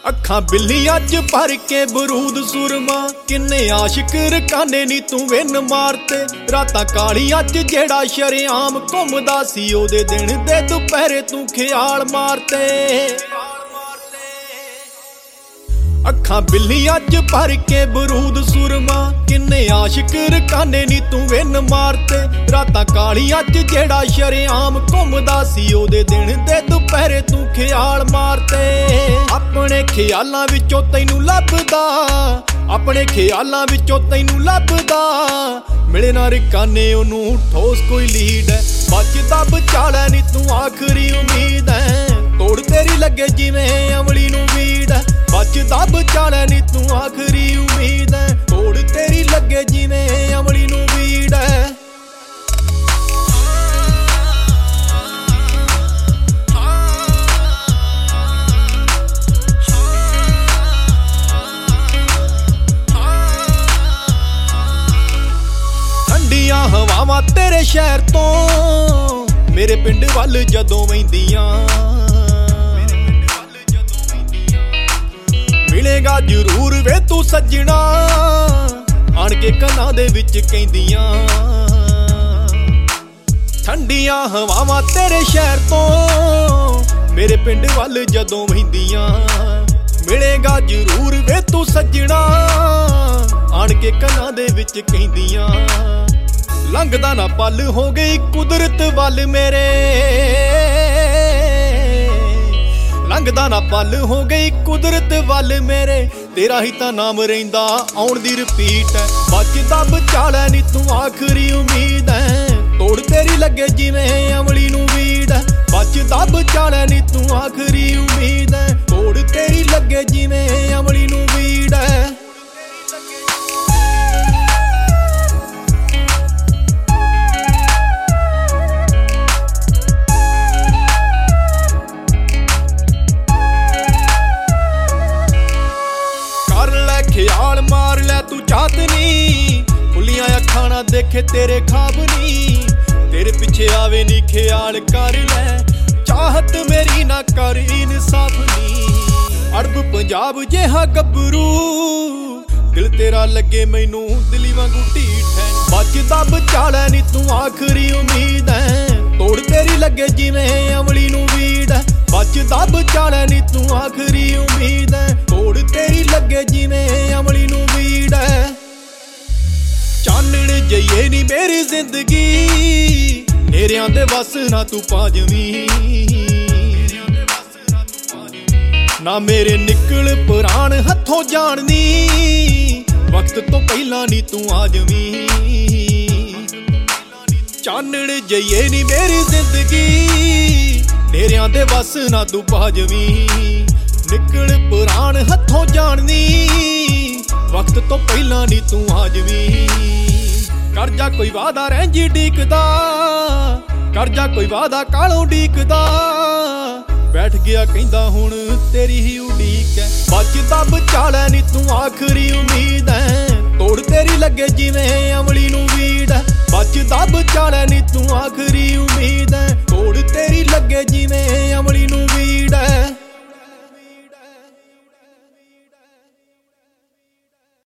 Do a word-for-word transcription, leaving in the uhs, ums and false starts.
ਅੱਖਾਂ ਬਿੱਲੀਆਂ ਚ ਭਰ ਕੇ ਬਰੂਦ ਸੁਰਮਾ, ਕਿੰਨੇ ਆਸ਼ਿਕ ਰਕਾਨੇ ਨੀ ਤੂੰ ਵਿੰਨ ਮਾਰਤੇ। ਰਾਤਾਂ ਕਾਲੀਆਂ ਚ ਜਿਹੜਾ ਸ਼ਰੇਆਮ ਘੁੰਮਦਾ ਸੀ, ਉਹਦੇ ਦਿਨ ਦੇ ਦੁਪਹਿਰੇ ਤੂੰ ਖਿਆਲ ਮਾਰਤੇ। ਅੱਖਾਂ ਬਿੱਲੀਆਂ ਚ ਭਰ ਕੇ ਬਰੂਦ ਸੁਰਮਾ, ਕਿੰਨੇ ਆਸ਼ਿਕ ਰਕਾਨੇ ਨੀ ਤੂੰ ਵਿੰਨ ਮਾਰਤੇ। ਰਾਤਾਂ ਕਾਲੀਆਂ ਚ ਜਿਹੜਾ ਸ਼ਰੇਆਮ ਘੁੰਮਦਾ ਸੀ, ਉਹਦੇ ਦਿਨ ਦੇ ਦੁਪਹਿਰੇ ਤੂੰ ਖਿਆਲ ਮਾਰਤੇ। ਆਪਣੇ ਖਿਆਲਾਂ ਵਿੱਚੋਂ ਤੈਨੂੰ ਲੱਭਦਾ, ਆਪਣੇ ਖਿਆਲਾਂ ਵਿੱਚੋਂ ਤੈਨੂੰ ਲੱਭਦਾ, ਮਿਲੇ ਨਾ ਰਕਾਨੇ ਉਹਨੂੰ ਠੋਸ ਕੋਈ ਲੀਡ ਹੈ। ਬਚਦਾ ਬਚਾਲਾ ਨੀ ਤੂੰ ਆਖਰੀ ਉਮੀਦ ਹੈ, ਤੋੜ ਤੇਰੀ ਲੱਗੇ ਜਿਵੇਂ ਅਮਲੀ ਨੂੰ ਵੀੜ ਹੈ। ਬਚਦਾ ਬਚਾਲਾ ਨੀ ਤੂੰ ਆਖਰੀ ਉਮੀਦ ਹੈ, ਤੋੜ ਤੇਰੀ ਲੱਗੇ ਜਿਵੇਂ ਅਮਲੀ ਨੂੰ ਵੀੜ ਹੈ। ਠੰਡੀਆਂ ਹਵਾਵਾਂ ਤੇਰੇ ਸ਼ਹਿਰ ਤੋਂ ਮੇਰੇ ਪਿੰਡ ਵੱਲ ਜਦੋਂ ਵਹਿੰਦੀਆਂ, ਮਿਲੇਗਾ ਜ਼ਰੂਰ ਵੇ ਤੂੰ ਸੱਜਣਾ, ਆਣ ਕੇ ਕੰਨਾਂ ਦੇ ਵਿੱਚ ਕਹਿੰਦੀਆਂ। ਠੰਡੀਆਂ ਹਵਾਵਾਂ ਤੇਰੇ ਸ਼ਹਿਰ ਤੋਂ ਮੇਰੇ ਪਿੰਡ ਵੱਲ ਜਦੋਂ ਵਹਿੰਦੀਆਂ, ਮਿਲੇਗਾ ਜ਼ਰੂਰ ਵੇ ਤੂੰ ਸੱਜਣਾ, ਆਣ ਕੇ ਕੰਨਾਂ ਦੇ ਵਿੱਚ ਕਹਿੰਦੀਆਂ। ਲੰਘਦਾ ਨਾ ਪਲ ਹੋ ਗਈ ਕੁਦਰਤ ਵੱਲ ਮੇਰੇ, ਲੰਘਦਾ ਨਾ ਪਲ ਹੋ ਗਈ ਕੁਦਰਤ ਵੱਲ ਮੇਰੇ, ਤੇਰਾ ਹੀ ਤਾਂ ਨਾਮ ਰਹਿੰਦਾ ਆਉਣ ਦੀ ਰਿਪੀਟ ਹੈ। ਬਚਦਾ ਬਚਾਲਾ ਨੀ ਤੂੰ ਆਖਰੀ ਉਮੀਦ ਹੈ, ਤੋੜ ਤੇਰੀ ਲੱਗੇ ਜਿਵੇਂ ਅਮਲੀ ਨੂੰ ਵੀੜ ਹੈ। ਬਚਦਾ ਬਚਾਲਾ ਨੀ ਤੂੰ ਆਖਰੀ ਉਮੀਦ ਹੈ, ਤੋੜ ਤੇਰੀ ਲੱਗੇ ਜਿਵੇਂ ਅਮਲੀ ਨੂੰ ਵੀੜ ਹੈ। ਖਿਆਲ ਮਾਰ ਲੈ ਤੂੰ ਚਾਤਨੀ, ਖੁੱਲੀਆਂ ਅੱਖਾਂ ਨਾ ਦੇਖੇ ਤੇਰੇ ਖਾਬ ਨੀ, ਤੇਰੇ ਪਿੱਛੇ ਆਵੇ ਨੀ ਖਿਆਲ ਕਰ ਲੈ, ਚਾਹਤ ਮੇਰੀ ਨਾ ਕਰ ਇਨਸਾਫ ਨੀ। ਅਰਬ ਪੰਜਾਬ ਜਿਹਾ ਗੱਭਰੂ, ਦਿਲ ਤੇਰਾ ਲੱਗੇ ਮੈਨੂੰ ਦਿਲੀ ਵਾਂਗੂ ਢੀਠ ਹੈ। ਬਚਦਾ ਬਚਾਲਾ ਨੀ ਤੂੰ ਆਖਰੀ ਉਮੀਦ ਹੈ, ਤੋੜ ਤੇਰੀ ਲੱਗੇ ਜਿਵੇਂ ਅਮਲੀ ਨੂੰ ਵੀੜ ਹੈ। ਬਚਦਾ ਬਚਾਲਾ ਨੀ ਤੂੰ ਆਖਰੀ ਉਮੀਦ ਹੈ, ਤੋੜ ਤੇਰੀ ਲੱਗੇ ਜਿਵੇਂ ਅਮਲੀ ਨੂੰ ਵੀੜ ਹੈ। ਚਾਨਣ ਜਈਏ ਨੀ ਮੇਰੀ ਜ਼ਿੰਦਗੀ, ਨੇਰਿਆਂ ਦੇ ਵਸ ਨਾ ਤੂੰ ਪਾ ਜਵੀਂ, ਨਾ ਮੇਰੇ ਨਿਕਲ ਪ੍ਰਾਣ ਹੱਥੋਂ ਜਾਣਨੀ, ਵਕਤ ਤੋਂ ਪਹਿਲਾਂ ਨੀ ਤੂੰ ਆ ਜਵੀਂ। ਚਾਨਣ ਜਈਏ ਨੀ ਮੇਰੀ ਜ਼ਿੰਦਗੀ, ਨੇਰਿਆਂ ਦੇ ਵਸ ਨਾ ਤੂੰ ਪਾ ਜਵੀਂ, ਨਿਕਲ ਪ੍ਰਾਣ ਹੱਥੋਂ ਜਾਣਨੀ, ਵਕਤ ਤੋਂ ਪਹਿਲਾਂ ਨੀ ਤੂੰ ਆ ਜਵੀਂ। ਕਰ ਜਾ ਕੋਈ ਵਾਦਾ ਰਹਿੰਜੀ ਡੀਕਦਾ, ਕਰ ਜਾ ਕੋਈ ਵਾਦਾ ਕਾਲੋਂ ਡੀਕਦਾ, ਬੈਠ ਗਿਆ ਕਹਿੰਦਾ ਹੁਣ ਤੇਰੀ ਹੀ ਉਡੀਕ ਹੈ। ਬਚਦਾ ਬਚਾਲਾ ਨੀ ਤੂੰ ਆਖਰੀ ਉਮੀਦ ਹੈ, ਤੋੜ ਤੇਰੀ ਲੱਗੇ ਜਿਵੇਂ ਅਮਲੀ ਨੂੰ ਵੀੜ ਹੈ। ਬਚਦਾ ਬਚਾਲਾ ਨੀ ਤੂੰ ਆਖਰੀ ਉਮੀਦ